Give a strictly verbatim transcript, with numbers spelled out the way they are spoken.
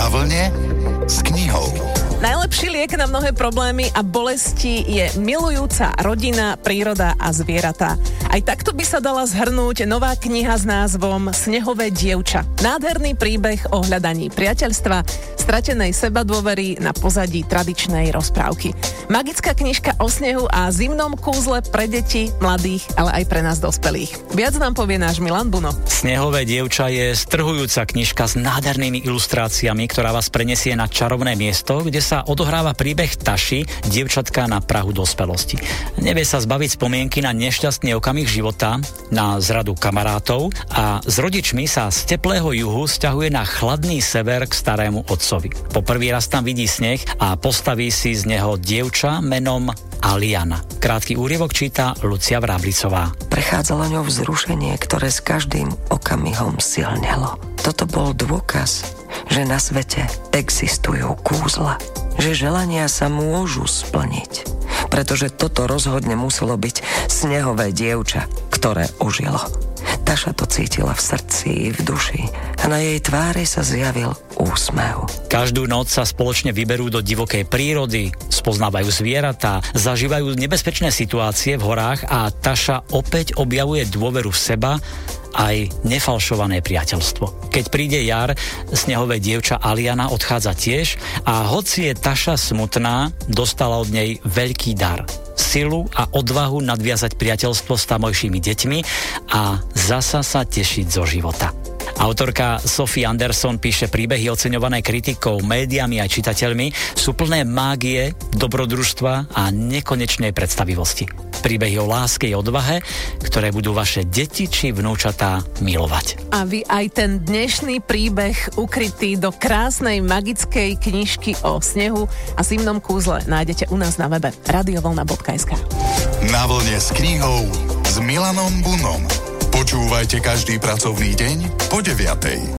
Na vlne s knihou. Najlepší liek na mnohé problémy a bolesti je milujúca rodina, príroda a zvieratá. Aj takto by sa dala zhrnúť nová kniha s názvom Snehové dievča. Nádherný príbeh o hľadaní priateľstva, stratenej sebadôvery na pozadí tradičnej rozprávky. Magická knižka o snehu a zimnom kúzle pre deti, mladých, ale aj pre nás dospelých. Viac nám povie náš Milan Buno. Snehové dievča je strhujúca knižka s nádhernými ilustráciami, ktorá vás prenesie na čarovné miesto, kde sa odohráva príbeh Taši, dievčatka na prahu dospelosti. Nevie sa zbaviť spomienky na nešťastný okamih života, na zradu kamarátov a s rodičmi sa z teplého juhu sťahuje na chladný sever k starému otcovi. Po prvý raz tam vidí sneh a postaví si z neho dievča menom Aliana. Krátky úryvok číta Lucia Vráblicová. Prechádzalo ňou vzrušenie, ktoré s každým okamihom silnelo. Toto bol dôkaz, že na svete existujú kúzla, že želania sa môžu splniť, pretože toto rozhodne muselo byť snehové dievča, ktoré ožilo. Taša to cítila v srdci i v duši a na jej tvári sa zjavil úsmev. Každú noc sa spoločne vyberú do divokej prírody, spoznávajú zvieratá, zažívajú nebezpečné situácie v horách a Taša opäť objavuje dôveru v seba aj nefalšované priateľstvo. Keď príde jar, snehové dievča Aliana odchádza tiež a hoci je Taša smutná, dostala od nej veľký dar. Silu a odvahu nadviazať priateľstvo s tamojšími deťmi a zasa sa tešiť zo života. Autorka Sophie Anderson píše príbehy oceňované kritikou, médiami aj čitateľmi, sú plné mágie, dobrodružstva a nekonečnej predstavivosti. Príbehy o láske a odvahe, ktoré budú vaše deti či vnúčatá milovať. A vy aj ten dnešný príbeh ukrytý do krásnej magickej knižky o snehu a zimnom kúzle nájdete u nás na webe radiovlna bodka es ká. Na vlne s knihou s Milanom Bunom. Počúvajte každý pracovný deň po deviatej.